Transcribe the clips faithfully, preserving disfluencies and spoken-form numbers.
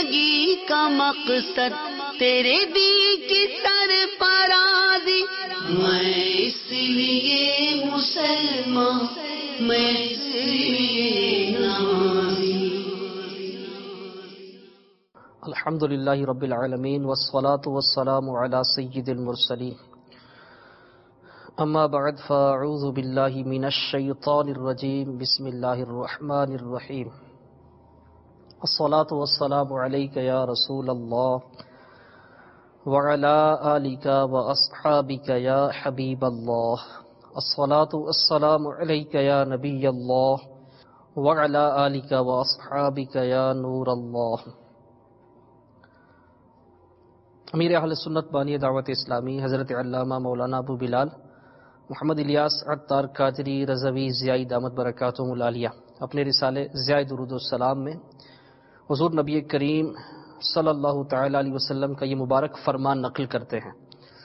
زندگی کا مقصد تیرے دی کی سرفرازی، میں اس لیے مسلمان، میں اس لیے نمازی۔ الحمدللہ رب العالمین والصلاة والسلام علی سید المرسلین، اما بعد فاعوذ باللہ من الشیطان الرجیم، بسم اللہ الرحمن الرحیم۔ الصلاة والسلام علیک یا رسول اللہ وعلی آلک واصحابک یا حبیب اللہ، الصلاة والسلام علیک یا نبی اللہ وعلی آلک واصحابک یا نور اللہ۔ امیر اہل سنت بانی دعوت اسلامی حضرت علامہ مولانا ابو بلال محمد الیاس عطار قادری رضوی ضیائی دامت برکاتہم العالیہ اپنے رسالے ضیاء درود السلام میں حضور نبی کریم صلی اللہ تعالی علیہ وسلم کا یہ مبارک فرمان نقل کرتے ہیں،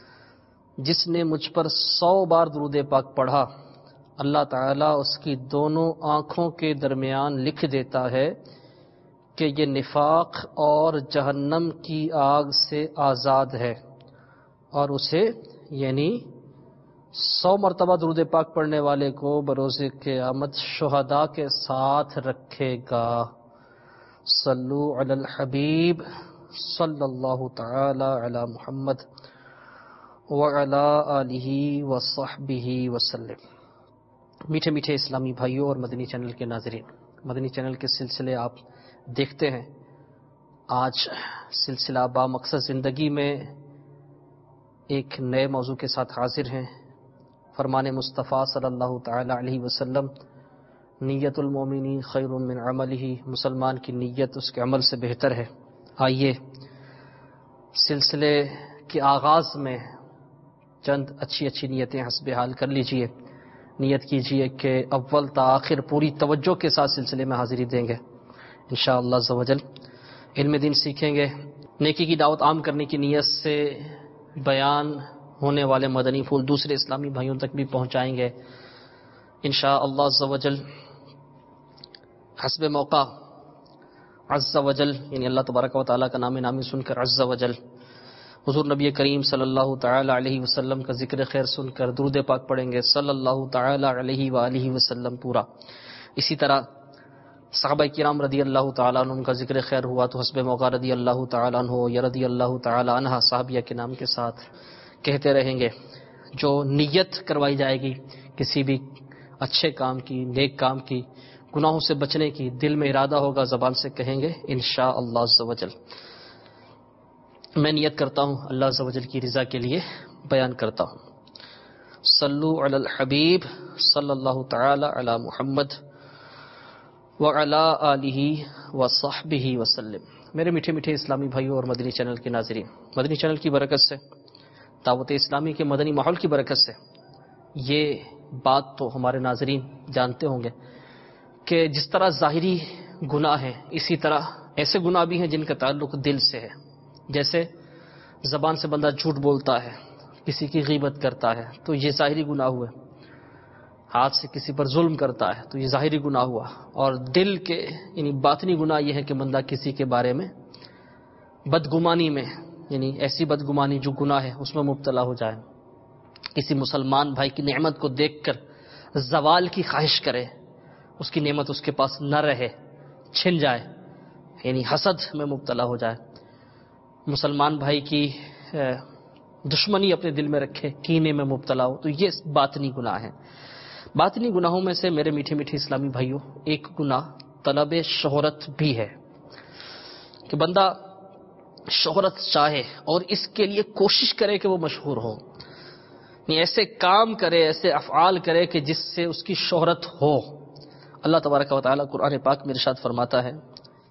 جس نے مجھ پر سو بار درود پاک پڑھا، اللہ تعالیٰ اس کی دونوں آنکھوں کے درمیان لکھ دیتا ہے کہ یہ نفاق اور جہنم کی آگ سے آزاد ہے، اور اسے یعنی سو مرتبہ درود پاک پڑھنے والے کو بروز قیامت شہداء کے ساتھ رکھے گا۔ صلو علی الحبیب صلی اللہ تعالی علی محمد وعلی آلہ وصحبہ وسلم۔ میٹھے میٹھے اسلامی بھائیوں اور مدنی چینل کے ناظرین، مدنی چینل کے سلسلے آپ دیکھتے ہیں۔ آج سلسلہ با مقصد زندگی میں ایک نئے موضوع کے ساتھ حاضر ہیں۔ فرمان مصطفیٰ صلی اللہ تعالی علیہ وسلم، نیت المومنی خیر من عملہ، مسلمان کی نیت اس کے عمل سے بہتر ہے۔ آئیے سلسلے کے آغاز میں چند اچھی اچھی نیتیں حسب حال کر لیجئے۔ نیت کیجئے کہ اول تا آخر پوری توجہ کے ساتھ سلسلے میں حاضری دیں گے انشاءاللہ عز و جل۔ علم دین سیکھیں گے، نیکی کی دعوت عام کرنے کی نیت سے بیان ہونے والے مدنی پھول دوسرے اسلامی بھائیوں تک بھی پہنچائیں گے انشاءاللہ عز و جل۔ حسب موقع عز و جل یعنی اللہ تبارک و تعالیٰ کا نام نامی سن کر عز و جل حضور نبی کریم صلی اللہ تعالی علیہ وسلم کا ذکر خیر سن کر درود پاک پڑھیں گے صلی اللہ تعالی علیہ وآلہ وسلم پورا۔ اسی طرح صحابہ کرام رضی اللہ تعالیٰ عنہ کا ذکر خیر ہوا تو حسب موقع رضی اللہ تعالیٰ عنہ یا رضی اللہ تعالیٰ عنہ صحابیہ کے نام کے ساتھ کہتے رہیں گے۔ جو نیت کروائی جائے گی کسی بھی اچھے کام کی، نیک کام کی، گناہوں سے بچنے کی، دل میں ارادہ ہوگا زبان سے کہیں گے انشاءاللہ عز و جل۔ میں نیت کرتا ہوں اللہ عز و جل کی رضا کے لیے بیان کرتا ہوں۔ صلو علی الحبیب صلی اللہ تعالی علی محمد وعلی آلہ وصحبہ وسلم۔ میرے میٹھے میٹھے اسلامی بھائیوں اور مدنی چینل کے ناظرین، مدنی چینل کی برکت سے، دعوت اسلامی کے مدنی ماحول کی برکت سے یہ بات تو ہمارے ناظرین جانتے ہوں گے کہ جس طرح ظاہری گناہ ہیں، اسی طرح ایسے گناہ بھی ہیں جن کا تعلق دل سے ہے۔ جیسے زبان سے بندہ جھوٹ بولتا ہے، کسی کی غیبت کرتا ہے تو یہ ظاہری گناہ ہوئے، ہاتھ سے کسی پر ظلم کرتا ہے تو یہ ظاہری گناہ ہوا، اور دل کے یعنی باطنی گناہ یہ ہے کہ بندہ کسی کے بارے میں بدگمانی میں، یعنی ایسی بدگمانی جو گناہ ہے اس میں مبتلا ہو جائے، کسی مسلمان بھائی کی نعمت کو دیکھ کر زوال کی خواہش کرے، اس کی نعمت اس کے پاس نہ رہے، چھن جائے، یعنی حسد میں مبتلا ہو جائے، مسلمان بھائی کی دشمنی اپنے دل میں رکھے، کینے میں مبتلا ہو، تو یہ باطنی گناہ ہے۔ باطنی گناہوں میں سے میرے میٹھے میٹھے اسلامی بھائیوں ایک گناہ طلب شہرت بھی ہے، کہ بندہ شہرت چاہے اور اس کے لیے کوشش کرے کہ وہ مشہور ہو، یعنی ایسے کام کرے، ایسے افعال کرے کہ جس سے اس کی شہرت ہو۔ اللہ تبارک و تعالیٰ قرآن پاک میں ارشاد فرماتا ہے،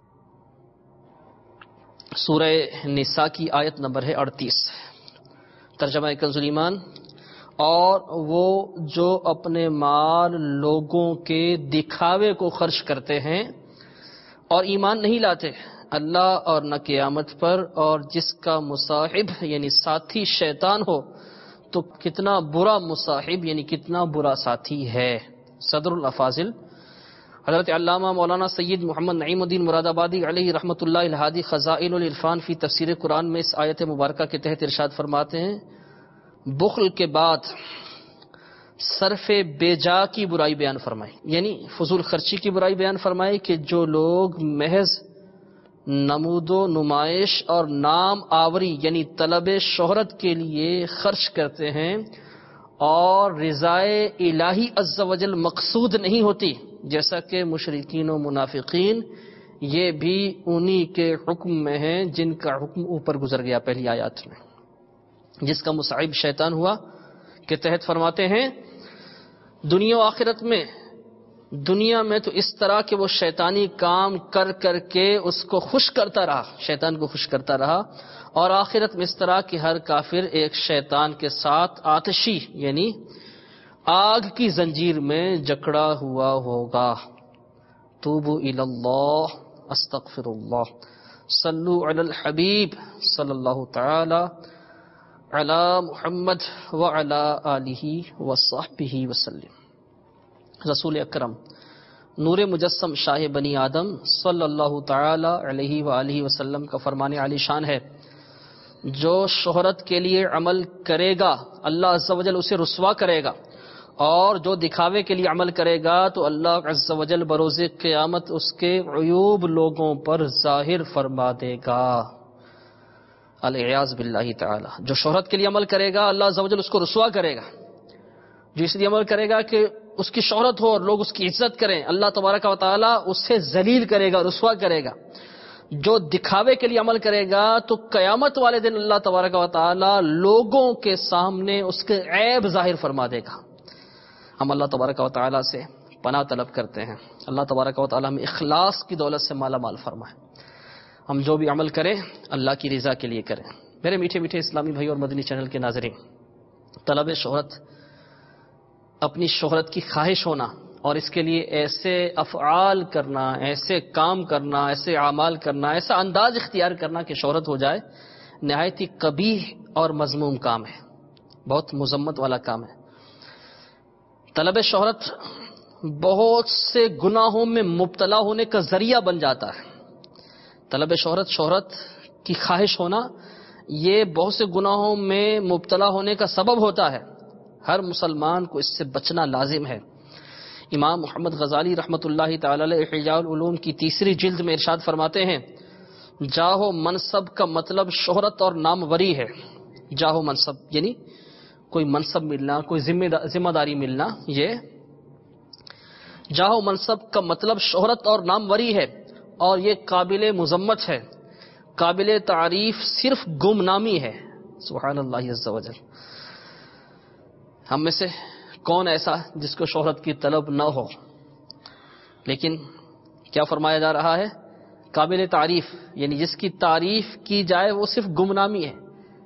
سورہ نساء کی آیت نمبر ہے اڑتیس، ترجمہ کنز الایمان، اور وہ جو اپنے مال لوگوں کے دکھاوے کو خرچ کرتے ہیں اور ایمان نہیں لاتے اللہ اور نہ قیامت پر، اور جس کا مصاحب یعنی ساتھی شیطان ہو تو کتنا برا مصاحب یعنی کتنا برا ساتھی ہے۔ صدر الافاضل حضرت علامہ مولانا سید محمد نعیم الدین مراد آبادی علیہ رحمۃ اللہ الہادی خزائن العرفان فی تفسیر قرآن میں اس آیت مبارکہ کے تحت ارشاد فرماتے ہیں، بخل کے بعد صرف بے جا کی برائی بیان فرمائی، یعنی فضول خرچی کی برائی بیان فرمائی کہ جو لوگ محض نمود و نمائش اور نام آوری یعنی طلب شہرت کے لیے خرچ کرتے ہیں اور رضائے الہی عز و جل مقصود نہیں ہوتی، جیسا کہ مشرکین و منافقین یہ بھی انہی کے حکم میں ہیں جن کا حکم اوپر گزر گیا پہلی آیات میں، جس کا مصعب شیطان ہوا کے تحت فرماتے ہیں دنیا و آخرت میں دنیا میں تو اس طرح کہ وہ شیطانی کام کر کر کے اس کو خوش کرتا رہا، شیطان کو خوش کرتا رہا، اور آخرت میں اس طرح کہ ہر کافر ایک شیطان کے ساتھ آتشی یعنی آگ کی زنجیر میں جکڑا ہوا ہوگا۔ توبوا الی اللہ استغفر اللہ صلو علی الحبیب صلی اللہ تعالی علی محمد وعلی آلہ وصحبہ وسلم۔ رسول اکرم نور مجسم شاہ بنی آدم صلی اللہ تعالی علیہ وآلہ وسلم کا فرمان عالی شان ہے، جو شہرت کے لیے عمل کرے گا اللہ عز و جل اسے رسوا کرے گا، اور جو دکھاوے کے لیے عمل کرے گا تو اللہ عز و جل بروز قیامت اس کے عیوب لوگوں پر ظاہر فرما دے گا، العیاذ باللہ تعالی۔ جو شہرت کے لیے عمل کرے گا اللہ عز و جل اس کو رسوا کرے گا، جو اس لیے عمل کرے گا کہ اس کی شہرت ہو اور لوگ اس کی عزت کریں، اللہ تبارک و تعالی اسے ذلیل کرے گا، رسوا کرے گا۔ جو دکھاوے کے لیے عمل کرے گا تو قیامت والے دن اللہ تبارک و تعالی لوگوں کے سامنے اس کے عیب ظاہر فرما دے گا۔ ہم اللہ تبارک و تعالی سے پناہ طلب کرتے ہیں، اللہ تبارک و تعالی ہمیں اخلاص کی دولت سے مالا مال فرمائے، ہم جو بھی عمل کریں اللہ کی رضا کے لیے کریں۔ میرے میٹھے میٹھے اسلامی بھائی اور مدنی چینل کے ناظرین، طلب شہرت، اپنی شہرت کی خواہش ہونا اور اس کے لیے ایسے افعال کرنا، ایسے کام کرنا، ایسے اعمال کرنا، ایسا انداز اختیار کرنا کہ شہرت ہو جائے، نہایت ہی قبیح اور مذموم کام ہے، بہت مذمت والا کام ہے۔ طلب شہرت بہت سے گناہوں میں مبتلا ہونے کا ذریعہ بن جاتا ہے۔ طلب شہرت، شہرت کی خواہش ہونا، یہ بہت سے گناہوں میں مبتلا ہونے کا سبب ہوتا ہے، ہر مسلمان کو اس سے بچنا لازم ہے۔ امام محمد غزالی رحمۃ اللہ تعالی علیہ احیاء العلوم کی تیسری جلد میں ارشاد فرماتے ہیں، جاہ و منصب کا مطلب شہرت اور ناموری ہے۔ جاہ و منصب یعنی کوئی منصب ملنا، کوئی ذمہ داری ملنا، یہ جاہ و منصب کا مطلب شہرت اور ناموری ہے، اور یہ قابل مذمت ہے، قابل تعریف صرف گمنامی ہے۔ سبحان اللہ عز و جل۔ ہم میں سے کون ایسا جس کو شہرت کی طلب نہ ہو، لیکن کیا فرمایا جا رہا ہے؟ قابل تعریف، یعنی جس کی تعریف کی جائے وہ صرف گمنامی ہے۔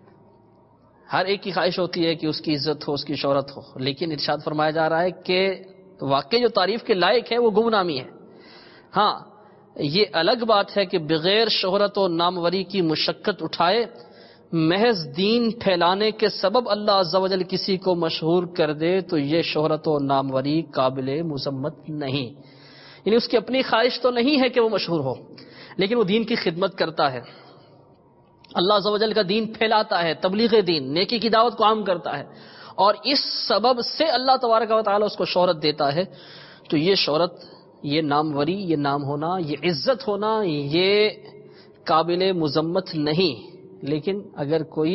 ہر ایک کی خواہش ہوتی ہے کہ اس کی عزت ہو، اس کی شہرت ہو، لیکن ارشاد فرمایا جا رہا ہے کہ واقعی جو تعریف کے لائق ہے وہ گمنامی ہے۔ ہاں، یہ الگ بات ہے کہ بغیر شہرت و ناموری کی مشقت اٹھائے محض دین پھیلانے کے سبب اللہ عز و جل کسی کو مشہور کر دے تو یہ شہرت و ناموری قابل مذمت نہیں، یعنی اس کی اپنی خواہش تو نہیں ہے کہ وہ مشہور ہو، لیکن وہ دین کی خدمت کرتا ہے، اللہ عز و جل کا دین پھیلاتا ہے، تبلیغ دین، نیکی کی دعوت کو عام کرتا ہے، اور اس سبب سے اللہ تبارک و تعالی اس کو شہرت دیتا ہے، تو یہ شہرت، یہ ناموری، یہ نام ہونا، یہ عزت ہونا، یہ قابل مذمت نہیں۔ لیکن اگر کوئی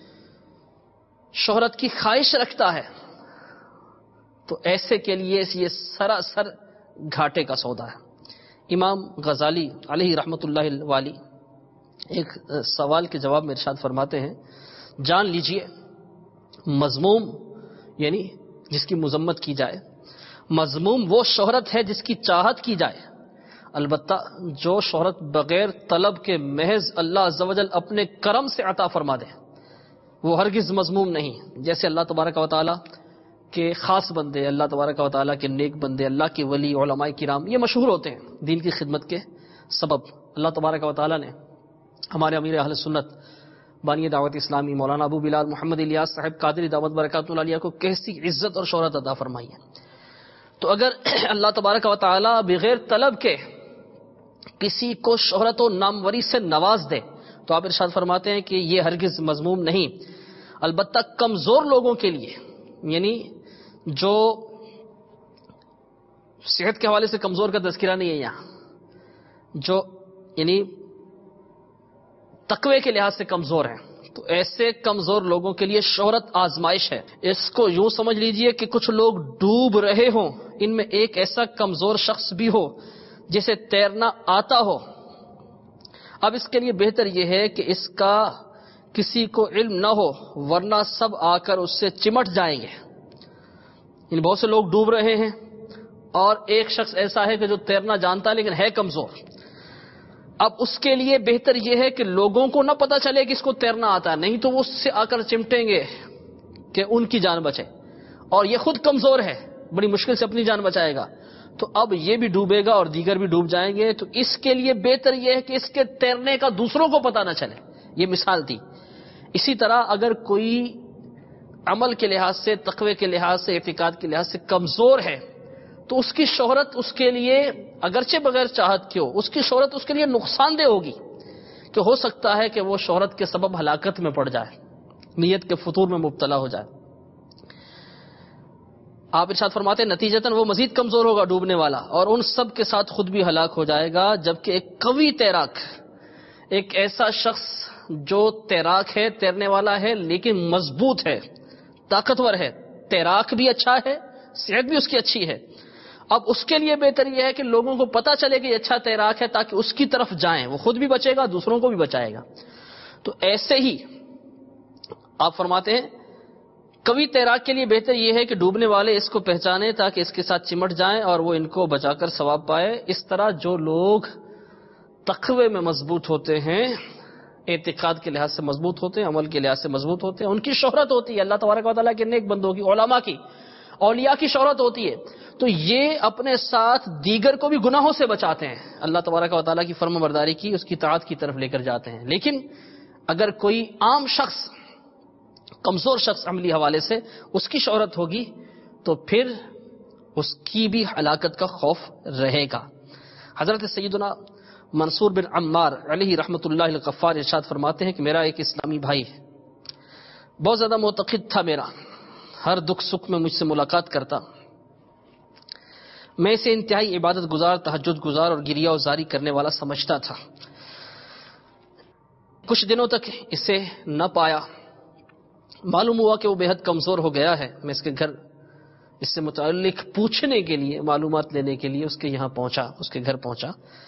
شہرت کی خواہش رکھتا ہے تو ایسے کے لیے یہ سراسر گھاٹے کا سودا ہے۔ امام غزالی علیہ رحمۃ اللہ والی ایک سوال کے جواب میں ارشاد فرماتے ہیں، جان لیجئے مذموم یعنی جس کی مذمت کی جائے، مذموم وہ شہرت ہے جس کی چاہت کی جائے، البتہ جو شہرت بغیر طلب کے محض اللہ عز و جل اپنے کرم سے عطا فرما دے وہ ہرگز مذموم نہیں۔ جیسے اللہ تبارک و تعالیٰ کے خاص بندے، اللہ تبارک و تعالیٰ کے نیک بندے، اللہ کے ولی، علماء کرام، یہ مشہور ہوتے ہیں دین کی خدمت کے سبب۔ اللہ تبارک و تعالیٰ نے ہمارے امیر اہل سنت بانی دعوت اسلامی مولانا ابو بلال محمد الیاس صاحب قادری دعوت برکاتہ عالیہ کو کیسی عزت اور شہرت عطا فرمائی ہے۔ تو اگر اللہ تبارک و تعالی بغیر طلب کے کسی کو شہرت و ناموری سے نواز دے تو آپ ارشاد فرماتے ہیں کہ یہ ہرگز مذموم نہیں، البتہ کمزور لوگوں کے لیے، یعنی جو صحت کے حوالے سے کمزور کا تذکرہ نہیں ہے یہاں، جو یعنی تقوی کے لحاظ سے کمزور ہیں، تو ایسے کمزور لوگوں کے لیے شہرت آزمائش ہے۔ اس کو یوں سمجھ لیجئے کہ کچھ لوگ ڈوب رہے ہوں، ان میں ایک ایسا کمزور شخص بھی ہو جسے تیرنا آتا ہو۔ اب اس کے لیے بہتر یہ ہے کہ اس کا کسی کو علم نہ ہو، ورنہ سب آ کر اس سے چمٹ جائیں گے۔ یعنی بہت سے لوگ ڈوب رہے ہیں اور ایک شخص ایسا ہے کہ جو تیرنا جانتا ہے لیکن ہے کمزور۔ اب اس کے لیے بہتر یہ ہے کہ لوگوں کو نہ پتا چلے کہ اس کو تیرنا آتا ہے، نہیں تو وہ اس سے آ کر چمٹیں گے کہ ان کی جان بچے، اور یہ خود کمزور ہے، بڑی مشکل سے اپنی جان بچائے گا، تو اب یہ بھی ڈوبے گا اور دیگر بھی ڈوب جائیں گے۔ تو اس کے لیے بہتر یہ ہے کہ اس کے تیرنے کا دوسروں کو پتا نہ چلے۔ یہ مثال تھی۔ اسی طرح اگر کوئی عمل کے لحاظ سے، تقوی کے لحاظ سے، اعتقاد کے لحاظ سے کمزور ہے تو اس کی شہرت اس کے لیے اگرچہ بغیر چاہت کے ہو، اس کی شہرت اس کے لیے نقصان دہ ہوگی، کہ ہو سکتا ہے کہ وہ شہرت کے سبب ہلاکت میں پڑ جائے، نیت کے فطور میں مبتلا ہو جائے۔ آپ ارشاد فرماتے ہیں نتیجتاً وہ مزید کمزور ہوگا ڈوبنے والا، اور ان سب کے ساتھ خود بھی ہلاک ہو جائے گا، جبکہ ایک قوی تیراک، ایک ایسا شخص جو تیراک ہے، تیرنے والا ہے لیکن مضبوط ہے، طاقتور ہے، تیراک بھی اچھا ہے، صحت بھی اس کی اچھی ہے، اب اس کے لیے بہتر یہ ہے کہ لوگوں کو پتا چلے کہ یہ اچھا تیراک ہے تاکہ اس کی طرف جائیں، وہ خود بھی بچے گا، دوسروں کو بھی بچائے گا۔ تو ایسے ہی آپ فرماتے ہیں قوی تیراک کے لیے بہتر یہ ہے کہ ڈوبنے والے اس کو پہچانے تاکہ اس کے ساتھ چمٹ جائیں اور وہ ان کو بچا کر ثواب پائے۔ اس طرح جو لوگ تقوی میں مضبوط ہوتے ہیں، اعتقاد کے لحاظ سے مضبوط ہوتے ہیں، عمل کے لحاظ سے مضبوط ہوتے ہیں، ان کی شہرت ہوتی ہے اللہ تبارک و تعالیٰ کے نیک بندوں کی، علماء کی، اولیاء کی شہرت ہوتی ہے، تو یہ اپنے ساتھ دیگر کو بھی گناہوں سے بچاتے ہیں، اللہ تبارک و تعالیٰ کی فرما برداری کی، اس کی اطاعت کی طرف لے کر جاتے ہیں۔ لیکن اگر کوئی عام شخص، کمزور شخص عملی حوالے سے اس کی شہرت ہوگی تو پھر اس کی بھی ہلاکت کا خوف رہے گا۔ حضرت سیدنا منصور بن عمار علیہ رحمۃ اللہ الغفار ارشاد فرماتے ہیں کہ میرا ایک اسلامی بھائی بہت زیادہ معتقد تھا، میرا ہر دکھ سکھ میں مجھ سے ملاقات کرتا، میں اسے انتہائی عبادت گزار، تہجد گزار اور گریہ وزاری کرنے والا سمجھتا تھا۔ کچھ دنوں تک اسے نہ پایا، معلوم ہوا کہ وہ بے حد کمزور ہو گیا ہے۔ میں اس کے گھر اس سے متعلق پوچھنے کے لیے، معلومات لینے کے لیے اس کے یہاں پہنچا، اس کے گھر پہنچا،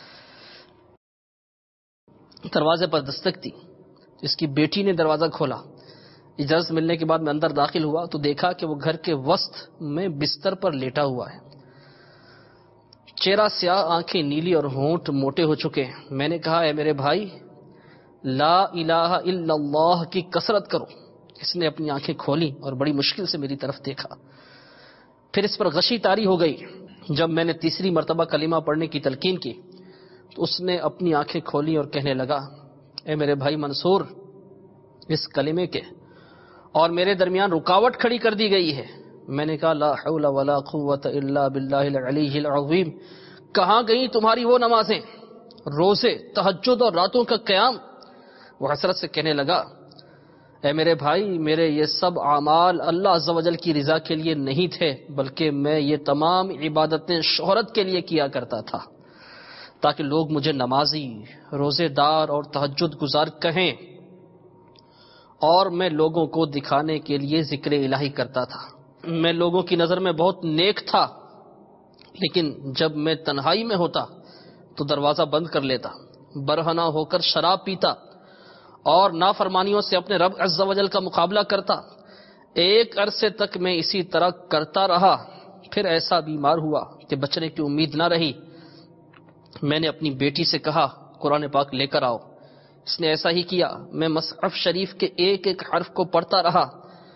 دروازے پر دستک دی، اس کی بیٹی نے دروازہ کھولا، اجازت ملنے کے بعد میں اندر داخل ہوا تو دیکھا کہ وہ گھر کے وسط میں بستر پر لیٹا ہوا ہے، چہرہ سیاہ، آنکھیں نیلی اور ہونٹ موٹے ہو چکے ہیں۔ میں نے کہا اے میرے بھائی، لا الہ الا اللہ کی کثرت کرو۔ اس نے اپنی آنکھیں کھولی اور بڑی مشکل سے میری طرف دیکھا، پھر اس پر غشی طاری ہو گئی۔ جب میں نے تیسری مرتبہ کلمہ پڑھنے کی تلقین کی تو اس نے اپنی آنکھیں کھولی اور کہنے لگا اے میرے بھائی منصور، اس کلمے کے اور میرے درمیان رکاوٹ کھڑی کر دی گئی ہے۔ میں نے کہا لا حول ولا قوت الا باللہ العلی العظیم، کہاں گئی تمہاری وہ نمازیں، روزے، تہجد اور راتوں کا قیام؟ وہ حسرت سے کہنے لگا اے میرے بھائی، میرے یہ سب اعمال اللہ عز و جل کی رضا کے لیے نہیں تھے، بلکہ میں یہ تمام عبادتیں شہرت کے لیے کیا کرتا تھا تاکہ لوگ مجھے نمازی، روزے دار اور تہجد گزار کہیں، اور میں لوگوں کو دکھانے کے لیے ذکر الہی کرتا تھا۔ میں لوگوں کی نظر میں بہت نیک تھا، لیکن جب میں تنہائی میں ہوتا تو دروازہ بند کر لیتا، برہنہ ہو کر شراب پیتا اور نافرمانیوں سے اپنے رب عز و جل کا مقابلہ کرتا۔ ایک عرصے تک میں اسی طرح کرتا رہا، پھر ایسا بیمار ہوا کہ بچنے کی امید نہ رہی۔ میں نے اپنی بیٹی سے کہا قرآن پاک لے کر آؤ، اس نے ایسا ہی کیا۔ میں مصحف شریف کے ایک ایک حرف کو پڑھتا رہا،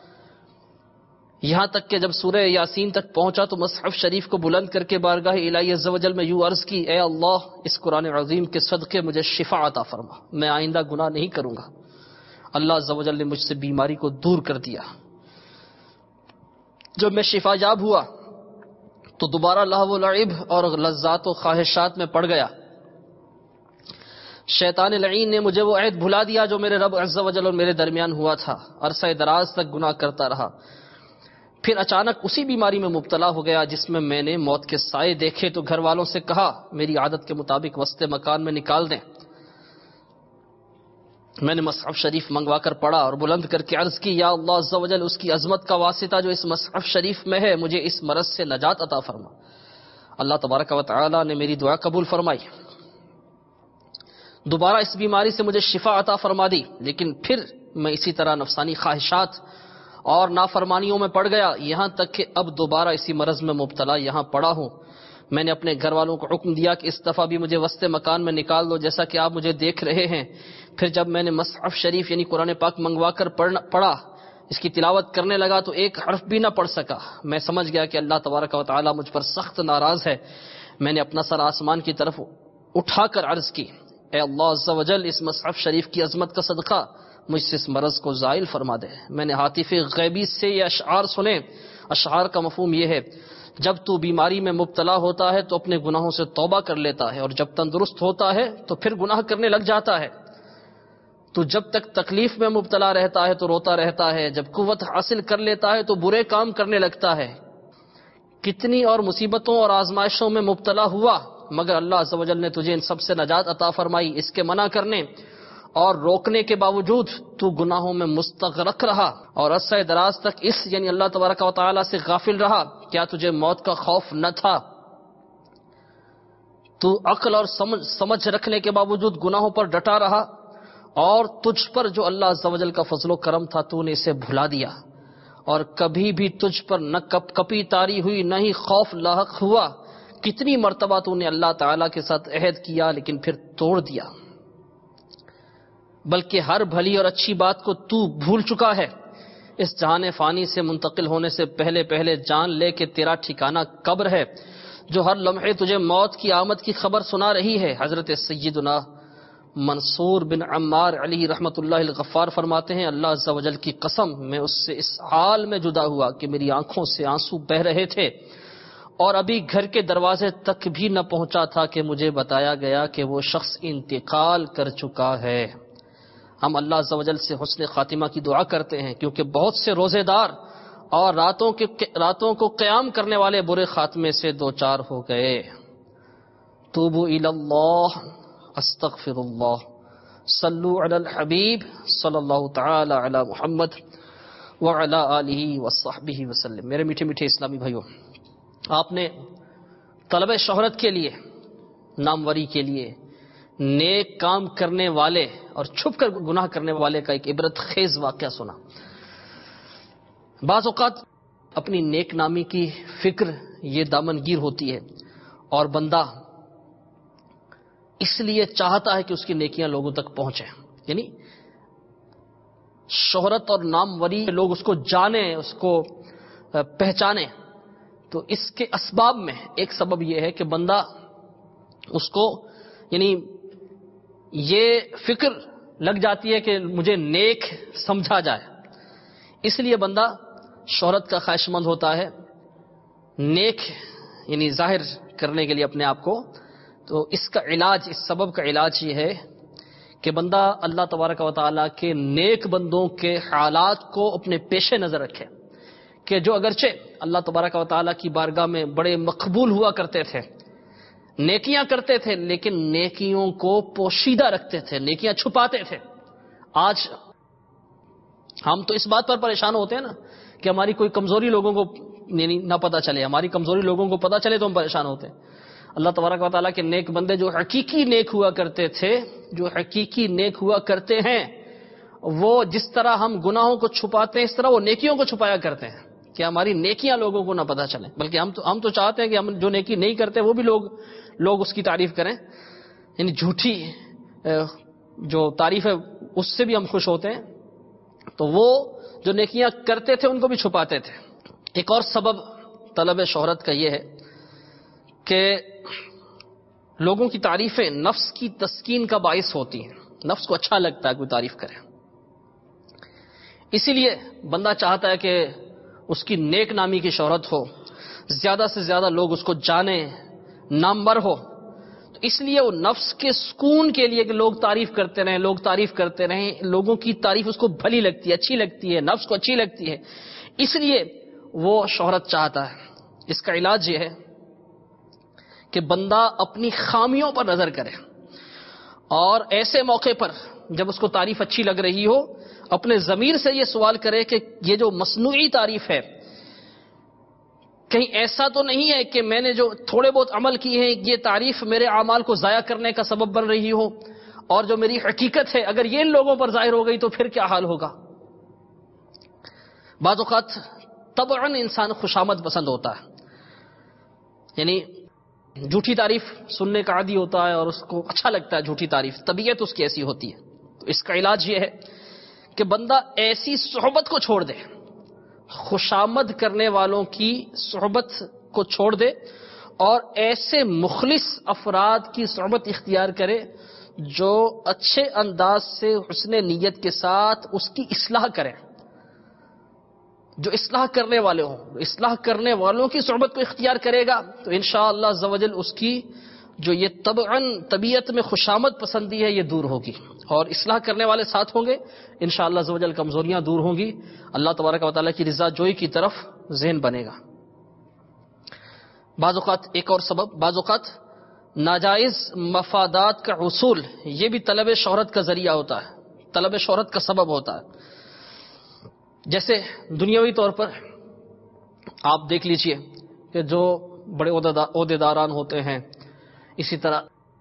یہاں تک کہ جب سورہ یاسین تک پہنچا تو مصحف شریف کو بلند کر کے بارگاہ الہی عز و جل میں یوں عرض کی اے اللہ، اس قرآن عظیم کے صدقے مجھے شفا عطا فرما، میں آئندہ گناہ نہیں کروں گا۔ اللہ عز و جل نے مجھ سے بیماری کو دور کر دیا۔ جب میں شفا یاب ہوا تو دوبارہ لہو و لعب اور لذات و خواہشات میں پڑ گیا. شیطان لعین نے مجھے وہ عہد بھلا دیا جو میرے رب عز و جل اور میرے درمیان ہوا تھا. عرصہ دراز تک گناہ کرتا رہا. پھر اچانک اسی بیماری میں مبتلا ہو گیا جس میں میں نے موت کے سائے دیکھے تو گھر والوں سے کہا میری عادت کے مطابق وسط مکان میں نکال دیں. میں نے مصحف شریف منگوا کر پڑھا اور بلند کر کے عرض کی یا اللہ عز و جل اس کی عظمت کا واسطہ جو اس مصحف شریف میں ہے مجھے اس مرض سے نجات عطا فرما. اللہ تبارک و تعالی نے میری دعا قبول فرمائی. دوبارہ اس بیماری سے مجھے شفا عطا فرما دی. لیکن پھر میں اسی طرح نفسانی خواہشات اور نافرمانیوں میں پڑ گیا یہاں تک کہ اب دوبارہ اسی مرض میں مبتلا یہاں پڑا ہوں. میں نے اپنے گھر والوں کو حکم دیا کہ اس دفعہ بھی مجھے وسط مکان میں نکال دو جیسا کہ آپ مجھے دیکھ رہے ہیں. پھر جب میں نے مصحف شریف یعنی قرآن پاک منگوا کر پڑھا اس کی تلاوت کرنے لگا تو ایک حرف بھی نہ پڑھ سکا. میں سمجھ گیا کہ اللہ تبارک و تعالی مجھ پر سخت ناراض ہے. میں نے اپنا سر آسمان کی طرف اٹھا کر عرض کی اے اللہ عز و جل اس مصحف شریف کی عظمت کا صدقہ مجھ سے اس مرض کو زائل فرما دے. میں نے ہاتف غیبی سے یہ اشعار سنے. اشعار کا مفہوم یہ ہے جب تو بیماری میں مبتلا ہوتا ہے تو اپنے گناہوں سے توبہ کر لیتا ہے اور جب تندرست ہوتا ہے تو پھر گناہ کرنے لگ جاتا ہے. تو جب تک تکلیف میں مبتلا رہتا ہے تو روتا رہتا ہے. جب قوت حاصل کر لیتا ہے تو برے کام کرنے لگتا ہے. کتنی اور مصیبتوں اور آزمائشوں میں مبتلا ہوا مگر اللہ عز و جل نے تجھے ان سب سے نجات عطا فرمائی. اس کے منع کرنے اور روکنے کے باوجود تو گناہوں میں مستغرق رہا اور عرصہ دراز تک اس یعنی اللہ تبارک و تعالی سے غافل رہا. کیا تجھے موت کا خوف نہ تھا؟ تو عقل اور سمجھ, سمجھ رکھنے کے باوجود گناہوں پر ڈٹا رہا اور تجھ پر جو اللہ عز و جل کا فضل و کرم تھا تو نے اسے بھلا دیا اور کبھی بھی تجھ پر نہ کپ کپی تاری ہوئی نہ ہی خوف لاحق ہوا. کتنی مرتبہ تو نے اللہ تعالیٰ کے ساتھ عہد کیا لیکن پھر توڑ دیا. بلکہ ہر بھلی اور اچھی بات کو تو بھول چکا ہے. اس جہان فانی سے منتقل ہونے سے پہلے پہلے جان لے کہ تیرا ٹھکانہ قبر ہے جو ہر لمحے تجھے موت کی آمد کی خبر سنا رہی ہے. حضرت سیدنا منصور بن عمار علی رحمت اللہ الغفار فرماتے ہیں اللہ عز و جل کی قسم میں اس سے اس حال میں جدا ہوا کہ میری آنکھوں سے آنسو بہ رہے تھے اور ابھی گھر کے دروازے تک بھی نہ پہنچا تھا کہ مجھے بتایا گیا کہ وہ شخص انتقال کر چکا ہے. ہم اللہ عز و جل سے حسن خاتمہ کی دعا کرتے ہیں کیونکہ بہت سے روزے دار اور راتوں کے راتوں کو قیام کرنے والے برے خاتمے سے دو چار ہو گئے. توبوا الی اللہ استغفر اللہ صلو علی الحبیب صلی اللہ تعالی علی محمد وعلی آلہ وصحبہ وسلم. میرے میٹھے میٹھے اسلامی بھائیوں، آپ نے طلب شہرت کے لیے، ناموری کے لیے، نیک کام کرنے والے اور چھپ کر گناہ کرنے والے کا ایک عبرت خیز واقعہ سنا. بعض اوقات اپنی نیک نامی کی فکر یہ دامنگیر ہوتی ہے اور بندہ اس لیے چاہتا ہے کہ اس کی نیکیاں لوگوں تک پہنچیں، یعنی شہرت اور ناموری لوگ اس کو جانیں، اس کو پہچانیں. تو اس کے اسباب میں ایک سبب یہ ہے کہ بندہ اس کو یعنی یہ فکر لگ جاتی ہے کہ مجھے نیک سمجھا جائے، اس لیے بندہ شہرت کا خواہش مند ہوتا ہے، نیک یعنی ظاہر کرنے کے لیے اپنے آپ کو. تو اس کا علاج، اس سبب کا علاج یہ ہے کہ بندہ اللہ تبارک و تعالیٰ کے نیک بندوں کے حالات کو اپنے پیش نظر رکھے کہ جو اگرچہ اللہ تبارک و تعالیٰ کی بارگاہ میں بڑے مقبول ہوا کرتے تھے، نیکیاں کرتے تھے، لیکن نیکیوں کو پوشیدہ رکھتے تھے، نیکیاں چھپاتے تھے. آج ہم تو اس بات پر پریشان ہوتے ہیں نا کہ ہماری کوئی کمزوری لوگوں کو نہ پتہ چلے، ہماری کمزوری لوگوں کو پتہ چلے تو ہم پریشان ہوتے ہیں. اللہ تبارک و تعالیٰ کے نیک بندے جو حقیقی نیک ہوا کرتے تھے، جو حقیقی نیک ہوا کرتے ہیں، وہ جس طرح ہم گناہوں کو چھپاتے ہیں اس طرح وہ نیکیوں کو چھپایا کرتے ہیں کہ ہماری نیکیاں لوگوں کو نہ پتہ چلیں. بلکہ ہم تو ہم تو چاہتے ہیں کہ ہم جو نیکی نہیں کرتے وہ بھی لوگ لوگ اس کی تعریف کریں، یعنی جھوٹی جو تعریف ہے اس سے بھی ہم خوش ہوتے ہیں. تو وہ جو نیکیاں کرتے تھے ان کو بھی چھپاتے تھے. ایک اور سبب طلب شہرت کا یہ ہے کہ لوگوں کی تعریفیں نفس کی تسکین کا باعث ہوتی ہیں، نفس کو اچھا لگتا ہے کوئی تعریف کرے، اسی لیے بندہ چاہتا ہے کہ اس کی نیک نامی کی شہرت ہو، زیادہ سے زیادہ لوگ اس کو جانیں، نامور ہو. تو اس لیے وہ نفس کے سکون کے لیے کہ لوگ تعریف کرتے رہیں، لوگ تعریف کرتے رہیں، لوگوں کی تعریف اس کو بھلی لگتی ہے، اچھی لگتی ہے، نفس کو اچھی لگتی ہے، اس لیے وہ شہرت چاہتا ہے. اس کا علاج یہ ہے کہ بندہ اپنی خامیوں پر نظر کرے، اور ایسے موقع پر جب اس کو تعریف اچھی لگ رہی ہو اپنے ضمیر سے یہ سوال کرے کہ یہ جو مصنوعی تعریف ہے کہیں ایسا تو نہیں ہے کہ میں نے جو تھوڑے بہت عمل کیے ہیں یہ تعریف میرے اعمال کو ضائع کرنے کا سبب بن رہی ہو، اور جو میری حقیقت ہے اگر یہ ان لوگوں پر ظاہر ہو گئی تو پھر کیا حال ہوگا. بعض اوقات طبعاً انسان خوشامد پسند ہوتا ہے، یعنی جھوٹی تعریف سننے کا عادی ہوتا ہے اور اس کو اچھا لگتا ہے جھوٹی تعریف، طبیعت اس کی ایسی ہوتی ہے. تو اس کا علاج یہ ہے کہ بندہ ایسی صحبت کو چھوڑ دے، خوشامد کرنے والوں کی صحبت کو چھوڑ دے اور ایسے مخلص افراد کی صحبت اختیار کرے جو اچھے انداز سے حسن نیت کے ساتھ اس کی اصلاح کریں، جو اصلاح کرنے والے ہوں. اصلاح کرنے والوں کی صحبت کو اختیار کرے گا تو انشاءاللہ عز و جل اس کی جو یہ طبعاً طبیعت میں خوشامد پسندی ہے یہ دور ہوگی، اور اصلاح کرنے والے ساتھ ہوں گے انشاءاللہ عز و جل کمزوریاں دور ہوں گی، اللہ تبارک و تعالیٰ کی رضا جوئی کی طرف ذہن بنے گا. بعض اوقات ایک اور سبب، بعض اوقات ناجائز مفادات کا حصول یہ بھی طلب شہرت کا ذریعہ ہوتا ہے، طلب شہرت کا سبب ہوتا ہے. جیسے دنیاوی طور پر آپ دیکھ لیجئے کہ جو بڑے عہدے داران ہوتے ہیں، اسی طرح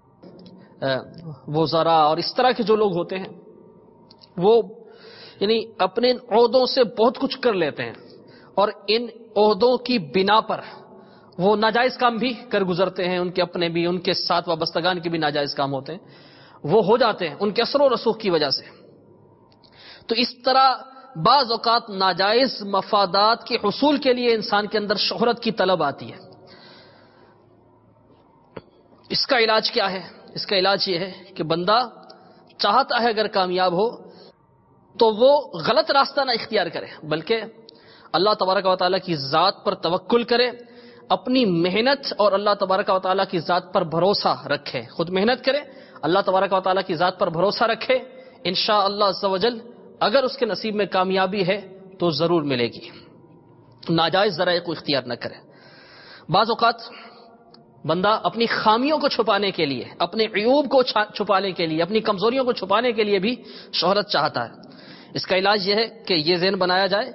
وزراء اور اس طرح کے جو لوگ ہوتے ہیں وہ یعنی اپنے عہدوں سے بہت کچھ کر لیتے ہیں، اور ان عہدوں کی بنا پر وہ ناجائز کام بھی کر گزرتے ہیں، ان کے اپنے بھی، ان کے ساتھ وابستگان کے بھی ناجائز کام ہوتے ہیں، وہ ہو جاتے ہیں ان کے اثر و رسوخ کی وجہ سے. تو اس طرح بعض اوقات ناجائز مفادات کے حصول کے لیے انسان کے اندر شہرت کی طلب آتی ہے. اس کا علاج کیا ہے؟ اس کا علاج یہ ہے کہ بندہ چاہتا ہے اگر کامیاب ہو تو وہ غلط راستہ نہ اختیار کرے، بلکہ اللہ تبارک و تعالیٰ کی ذات پر توکل کرے، اپنی محنت اور اللہ تبارک و تعالیٰ کی ذات پر بھروسہ رکھے. خود محنت کرے، اللہ تبارک و تعالیٰ کی ذات پر بھروسہ رکھے، انشاءاللہ عز و جل اگر اس کے نصیب میں کامیابی ہے تو ضرور ملے گی. ناجائز ذرائع کو اختیار نہ کرے. بعض اوقات بندہ اپنی خامیوں کو چھپانے کے لیے، اپنے عیوب کو چھپانے کے لیے، اپنی کمزوریوں کو چھپانے کے لیے بھی شہرت چاہتا ہے. اس کا علاج یہ ہے کہ یہ ذہن بنایا جائے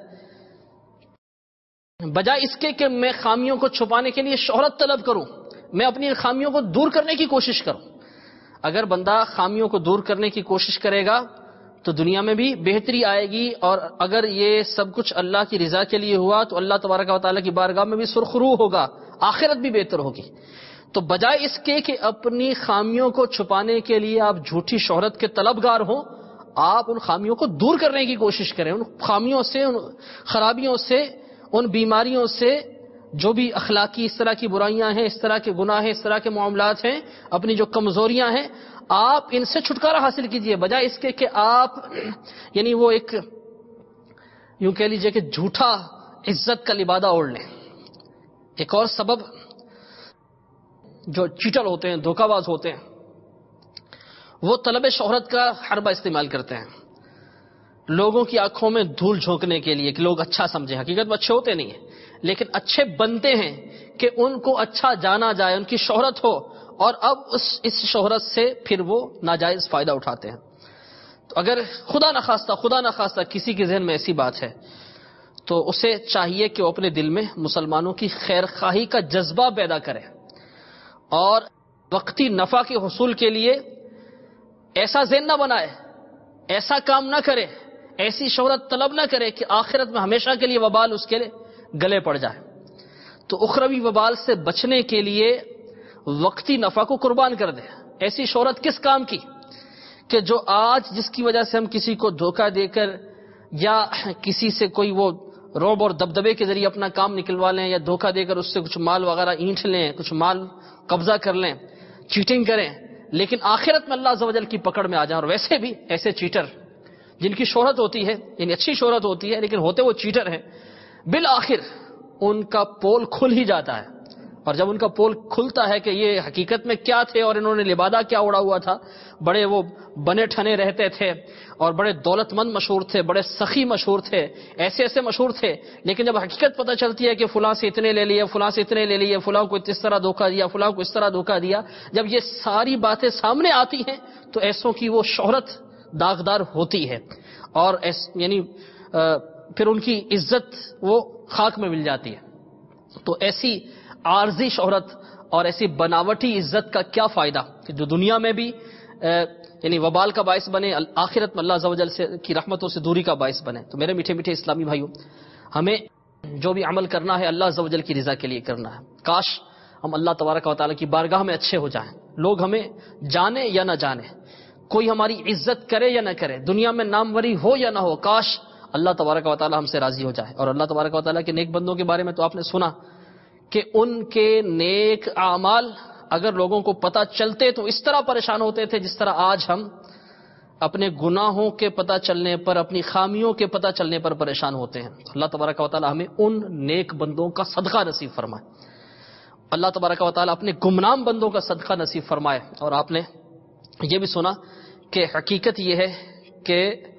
بجائے اس کے کہ میں خامیوں کو چھپانے کے لیے شہرت طلب کروں، میں اپنی خامیوں کو دور کرنے کی کوشش کروں. اگر بندہ خامیوں کو دور کرنے کی کوشش کرے گا تو دنیا میں بھی بہتری آئے گی، اور اگر یہ سب کچھ اللہ کی رضا کے لیے ہوا تو اللہ تبارک و تعالیٰ کی بارگاہ میں بھی سرخرو ہوگا، آخرت بھی بہتر ہوگی. تو بجائے اس کے کہ اپنی خامیوں کو چھپانے کے لیے آپ جھوٹی شہرت کے طلبگار ہوں، آپ ان خامیوں کو دور کرنے کی کوشش کریں. ان خامیوں سے، ان خرابیوں سے، ان بیماریوں سے، جو بھی اخلاقی اس طرح کی برائیاں ہیں، اس طرح کے گناہ ہیں، اس طرح کے معاملات ہیں، اپنی جو کمزوریاں ہیں، آپ ان سے چھٹکارا حاصل کیجئے بجائے اس کے کہ آپ یعنی وہ ایک یوں کہہ لیجئے کہ جھوٹا عزت کا لبادہ اوڑھ لیں. ایک اور سبب، جو چیٹر ہوتے ہیں، دھوکہ باز ہوتے ہیں، وہ طلب شہرت کا حربہ استعمال کرتے ہیں لوگوں کی آنکھوں میں دھول جھونکنے کے لیے کہ لوگ اچھا سمجھیں. حقیقت میں اچھے ہوتے نہیں ہیں لیکن اچھے بنتے ہیں کہ ان کو اچھا جانا جائے، ان کی شہرت ہو، اور اب اس اس شہرت سے پھر وہ ناجائز فائدہ اٹھاتے ہیں. تو اگر خدا نخواستہ خدا نخواستہ کسی کے ذہن میں ایسی بات ہے تو اسے چاہیے کہ وہ اپنے دل میں مسلمانوں کی خیر خواہی کا جذبہ پیدا کرے، اور وقتی نفع کے حصول کے لیے ایسا ذہن نہ بنائے، ایسا کام نہ کرے، ایسی شہرت طلب نہ کرے کہ آخرت میں ہمیشہ کے لیے وبال اس کے گلے پڑ جائے. تو اخروی وبال سے بچنے کے لیے وقتی نفع کو قربان کر دے. ایسی شہرت کس کام کی کہ جو آج جس کی وجہ سے ہم کسی کو دھوکہ دے کر یا کسی سے کوئی وہ روب اور دبدبے کے ذریعے اپنا کام نکلوا لیں، یا دھوکہ دے کر اس سے کچھ مال وغیرہ اینٹھ لیں، کچھ مال قبضہ کر لیں، چیٹنگ کریں، لیکن آخرت میں اللہ عز و جل کی پکڑ میں آ جائیں. اور ویسے بھی ایسے چیٹر جن کی شہرت ہوتی ہے، یعنی اچھی شہرت ہوتی ہے لیکن ہوتے وہ چیٹر ہیں، بالآخر ان کا پول کھل ہی جاتا ہے. اور جب ان کا پول کھلتا ہے کہ یہ حقیقت میں کیا تھے اور انہوں نے لبادہ کیا اڑا ہوا تھا، بڑے وہ بنے ٹھنے رہتے تھے اور بڑے دولت مند مشہور تھے، بڑے سخی مشہور تھے، ایسے ایسے مشہور تھے، لیکن جب حقیقت پتہ چلتی ہے کہ فلاں سے اتنے لے لیے، فلاں سے اتنے لے لیے، فلاں کو اس طرح دھوکہ دیا، فلاں کو اس طرح دھوکہ دیا، جب یہ ساری باتیں سامنے آتی ہیں تو ایسوں کی وہ شہرت داغدار ہوتی ہے اور ایس یعنی پھر ان کی عزت وہ خاک میں مل جاتی ہے. تو ایسی عارضی شہرت اور ایسی بناوٹی عزت کا کیا فائدہ کہ جو دنیا میں بھی یعنی وبال کا باعث بنے، آخرت میں اللہ عز و جل سے کی رحمتوں سے دوری کا باعث بنے. تو میرے میٹھے میٹھے اسلامی بھائیوں، ہمیں جو بھی عمل کرنا ہے اللہ عز و جل کی رضا کے لیے کرنا ہے. کاش ہم اللہ تبارک و تعالیٰ کی بارگاہ میں اچھے ہو جائیں، لوگ ہمیں جانے یا نہ جانے، کوئی ہماری عزت کرے یا نہ کرے، دنیا میں ناموری ہو یا نہ ہو، کاش اللہ تبارک و تعالیٰ ہم سے راضی ہو جائے. اور اللہ تبارک و تعالیٰ کے نیک بندوں کے بارے میں تو آپ نے سنا کہ ان کے نیک اعمال اگر لوگوں کو پتہ چلتے تو اس طرح پریشان ہوتے تھے جس طرح آج ہم اپنے گناہوں کے پتہ چلنے پر، اپنی خامیوں کے پتہ چلنے پر پریشان ہوتے ہیں. اللہ تبارک و تعالیٰ ہمیں ان نیک بندوں کا صدقہ نصیب فرمائے. اللہ تبارک و تعالیٰ اپنے گمنام بندوں کا صدقہ نصیب فرمائے. اور آپ نے یہ بھی سنا کہ حقیقت یہ ہے کہ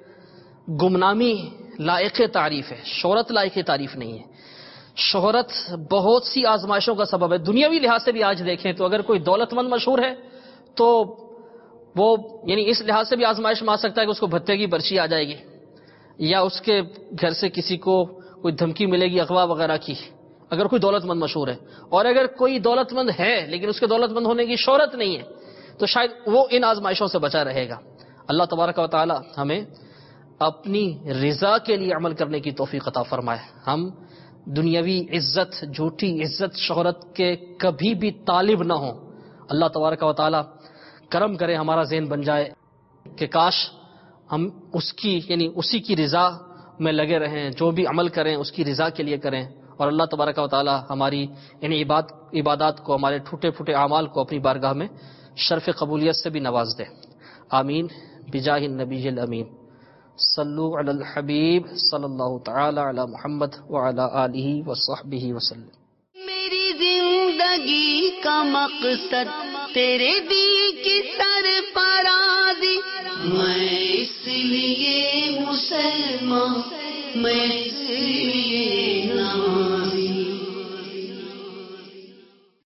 گمنامی لائق تعریف ہے، شہرت لائق تعریف نہیں ہے. شہرت بہت سی آزمائشوں کا سبب ہے. دنیاوی لحاظ سے بھی آج دیکھیں تو اگر کوئی دولت مند مشہور ہے تو وہ یعنی اس لحاظ سے بھی آزمائش میں آ سکتا ہے کہ اس کو بھتے کی برچی آ جائے گی، یا اس کے گھر سے کسی کو کوئی دھمکی ملے گی اغوا وغیرہ کی، اگر کوئی دولت مند مشہور ہے. اور اگر کوئی دولت مند ہے لیکن اس کے دولت مند ہونے کی شہرت نہیں ہے تو شاید وہ ان آزمائشوں سے بچا رہے گا. اللہ تبارک و تعالی ہمیں اپنی رضا کے لیے عمل کرنے کی توفیق عطا فرمائے. ہم دنیاوی عزت، جھوٹی عزت، شہرت کے کبھی بھی طالب نہ ہوں. اللہ تبارک و تعالی کرم کرے، ہمارا ذہن بن جائے کہ کاش ہم اس کی یعنی اسی کی رضا میں لگے رہیں، جو بھی عمل کریں اس کی رضا کے لیے کریں. اور اللہ تبارک و تعالی ہماری ان عبادات کو، ہمارے ٹوٹے پھوٹے اعمال کو اپنی بارگاہ میں شرف قبولیت سے بھی نواز دے. آمین بجاہ النبی الامین. صلو علی الحبیب صلی اللہ تعالی علی محمد وعلی آلہ وصحبہ وسلم. میری زندگی کا مقصد تیرے دی کی سرفرازی، میں اس لیے مسلمان، میں